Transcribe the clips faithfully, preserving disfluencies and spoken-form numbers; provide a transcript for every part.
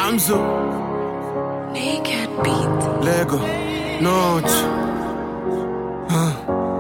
Amzo Naked Beat Lego Notch huh.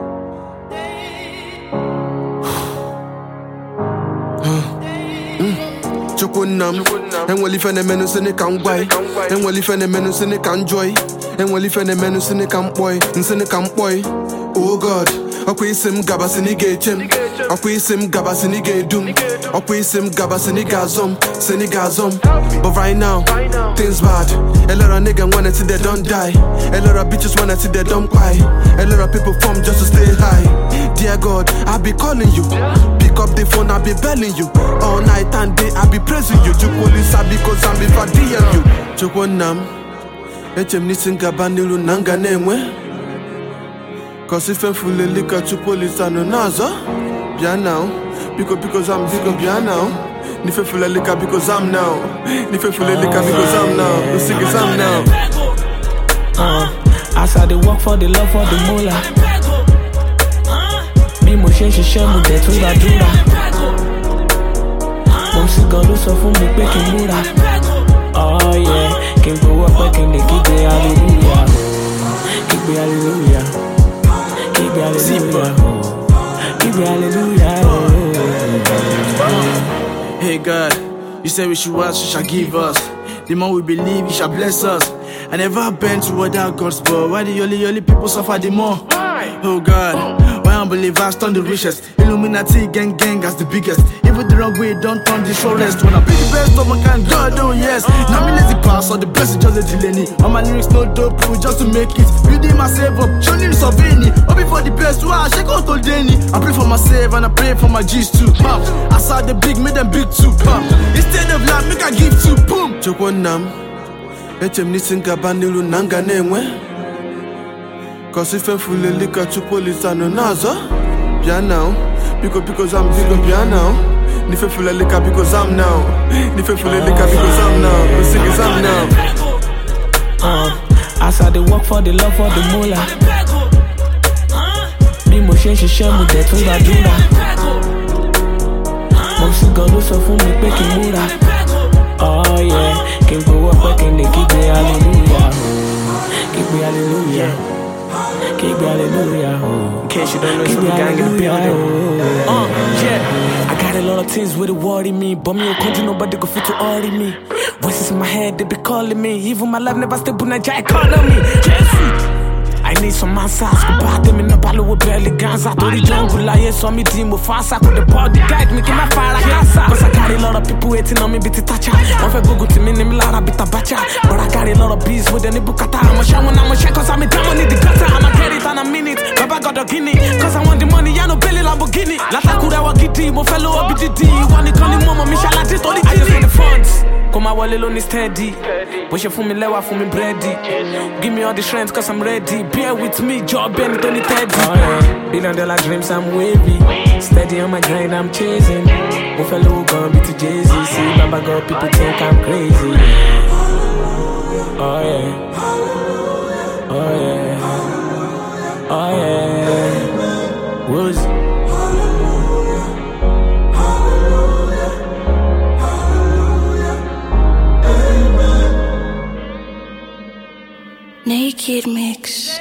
Chukunam, and well if any menus in the camp boy, and well if any menus in the camp joy, and well if any menus in the camp boy, and in the camp boy. Oh God, I quit him gabas in the gate him, I quit him gabas in the gate doom, I quit him gabas in the gazum, senigazum. But right now, things bad. A lot of niggas wanna see they don't die, a lot of bitches wanna see they don't cry, a lot of people form just to stay high. Dear God, I be calling you. Pick up the phone, I be belling you. All night and day, I be praising you. Chukwolisa because I'm be fadiying you. Chukwonam, echem nisinga bandilu nanga nemwe. Cause if I'm fully liquor, Chukwolisa no nazo. Bia now, because because I'm big bia now. Nife fully liquor because I'm now. Nife fully liquor because I'm now. The sing is I'm now. Uh, as I dey work for the love for the moolah. Bí mo ṣe ń ṣiṣẹ́ mo dẹ̀ tún gbàdúrà. Mo sì gan ló sọ fún mi pé kí n múra. Oh yeah, kí n gbowó pé kí n lè kígbe hallelujah. Kígbe hallelujah. Kígbe hallelujah. Kígbe hallelujah. Hey God, you said we should ask, you shall give us. The more we believe, you shall bless us. I never been to other gods, but why the only only people suffer the more? Oh God, why unbelievers turn the richest? Illuminati gang gang as the biggest. Even the wrong way don't turn the shortest. When I be the best of my kind, God, oh yes. Now me lazy pass, or the best is just a delay. All my lyrics no dope, just to make it. Building myself up, showing the surveying. Up before the best, why I shake out all day. I pray for myself and I pray for my G's too. Huh. I saw the big, made them big too. Huh. Instead of love, make I give two. Boom. Chukwonam, echem nisinga bandilu nanga nemwe. Cause if I'm fully liquor, Chukwolisa no nazo. Bia now, because because I'm big bia now. Nife fully liquor because I'm now. Nife fully liquor because I'm now. The sing is I'm now. Uh, as I dey work for the love for the moolah. Bí mo ṣe ń ṣiṣẹ́ mo dẹ̀ tún gbàdúrà. Mo sì gan ló sọ fún mi pé kí n múra. Oh yeah, kí n gbowó pé kí n lè kígbe hallelujah. Kígbe hallelujah. Kígbe hallelujah. In case you don't know, it's from the gang in the building. Uh, yeah. I got a lot of things with it worry me, but me can't nobody go fit to worry me. Voices in my head, they be calling me. Even my life never stable, na jai calling me. Yes. I need some answers. Go back them in the battle with barely guns. I told the jungle, I saw me team with fast. I could the body guide me, keep my fire like cancer. Cause I got a lot of people waiting on me, bit it touch. One for Google to me, name Lara, bit a batcha. But I got a lot of bees with any bukata. I'm a shower, I'm a check, cause I'm a diamond in the gutter. I'ma get it in a minute. Baba got a guinea. Cause I want the money, I no belly Lamborghini. Lata kura wa gidi, mo fellow O B D D. You want the calling mama, me shall I just all the I just need the funds. Come my wallet on is steady. Push it for me, lewa for me bready. Give me all the strength, cause I'm ready. Bear with me, job and Tony Teddy. Oh yeah, billion dollar dreams, I'm wavy. Steady on my grind, I'm chasing. Mo fellow gon' be to Jay-Z. See, Baba God, people think I'm crazy. Oh yeah. Oh yeah. Oh yeah. Woozy. Naked Mix.